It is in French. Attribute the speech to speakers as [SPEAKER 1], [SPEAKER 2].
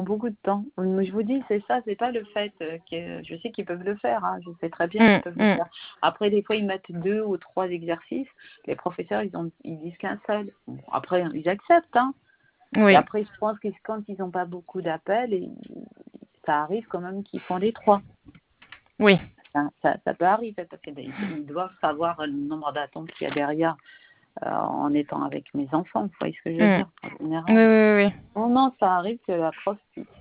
[SPEAKER 1] beaucoup de temps. Mais je vous dis, c'est ça, c'est pas le fait que je sais qu'ils peuvent le faire, hein, je sais très bien qu'ils peuvent le faire. Après, des fois, ils mettent 2 ou 3 exercices. Les professeurs, ils disent qu'un seul. Bon, après, ils acceptent, hein.
[SPEAKER 2] Oui.
[SPEAKER 1] Et après, je pense que quand ils n'ont pas beaucoup d'appels, ça arrive quand même qu'ils font les 3.
[SPEAKER 2] Oui.
[SPEAKER 1] Ça peut arriver parce qu'ils doivent savoir le nombre d'attentes qu'il y a derrière en étant avec mes enfants. Vous voyez ce que je veux dire en général.
[SPEAKER 2] Oui.
[SPEAKER 1] Non, ça arrive que la prof